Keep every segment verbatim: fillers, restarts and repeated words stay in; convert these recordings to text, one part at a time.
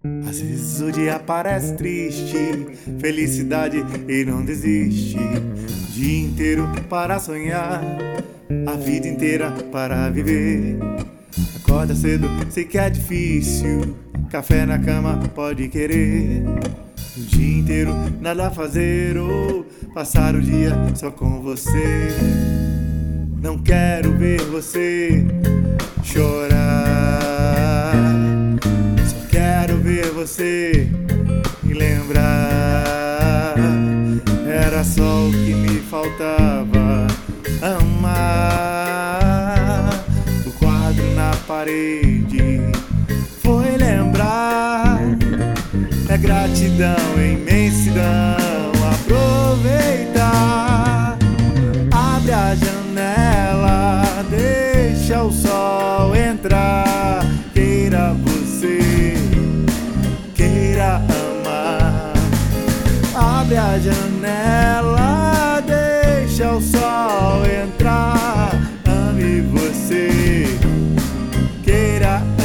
Às vezes o dia parece triste, felicidade e não desiste. O dia inteiro para sonhar, a vida inteira para viver. Acorda cedo, sei que é difícil, café na cama pode querer. O dia inteiro nada a fazer ou passar o dia só com você. Não quero ver você chorar, só quero ver você me lembrar. Era só o que me faltava, amar. O quadro na parede foi lembrar. É gratidão, é imensidão, aproveitar. Abre a janela, deixa o sol entrar. Queira você, queira amar. Abre a janela, deixa o sol entrar. Ame você, queira amar.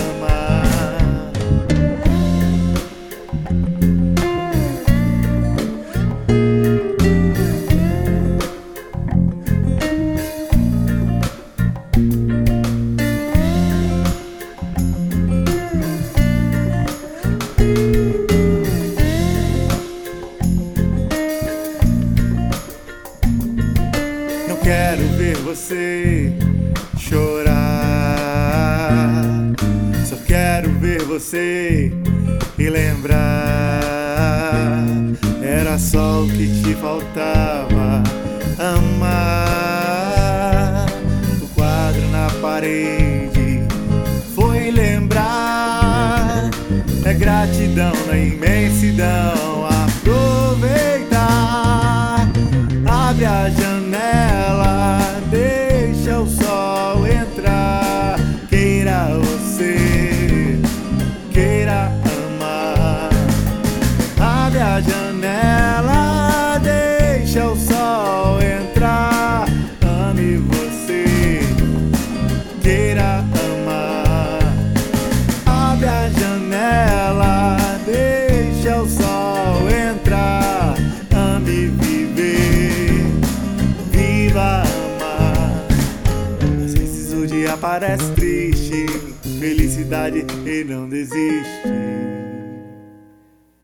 Quero ver você chorar, só quero ver você me lembrar. Era só o que te faltava, amar. O quadro na parede foi lembrar. É gratidão na imensidão, aproveitar. Abre a janela, deixa o sol entrar. Queira você, queira amar. Abre a janela, deixa o sol entrar. Ame você, queira amar. Abre a janela, deixa o sol entrar. Ame viver, viva amar. Às vezes o dia parece triste, felicidade e não desiste.